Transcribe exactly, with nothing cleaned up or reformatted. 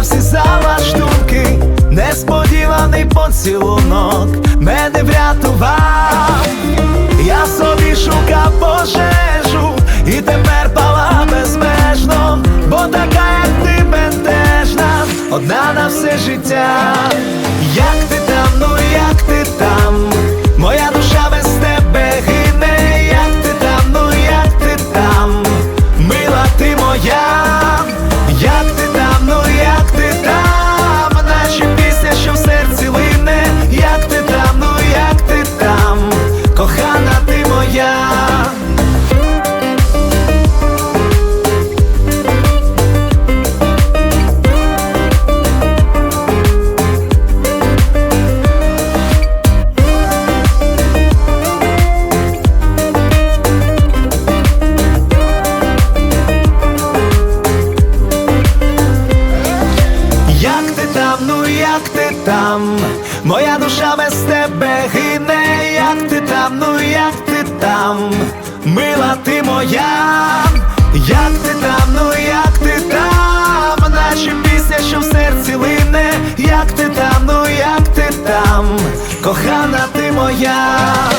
всі залаштунки, несподіваний поцілунок мене врятував. Я собі шукав пожежу і тепер пала безмежно, бо така, як ти, бентежна, одна на все життя. Як ти там, ну як ти там, моя душа без тебе гине. Як ти там, ну як ти там, мила ти моя. Як ти там, ну як ти там, наче пісня, що в серці лине. Як ти там, ну як ти там, кохана ти моя. Як ти там, ну як ти там, моя душа без тебе гине. Як ти там, ну як ти там, мила ти моя. Як ти там, ну як ти там, наче пісня, що в серці лине. Як ти там, ну як ти там, кохана ти моя.